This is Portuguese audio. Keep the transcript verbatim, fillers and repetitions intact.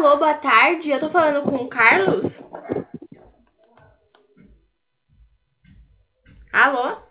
Alô, boa tarde. Eu tô falando com o Carlos? Alô?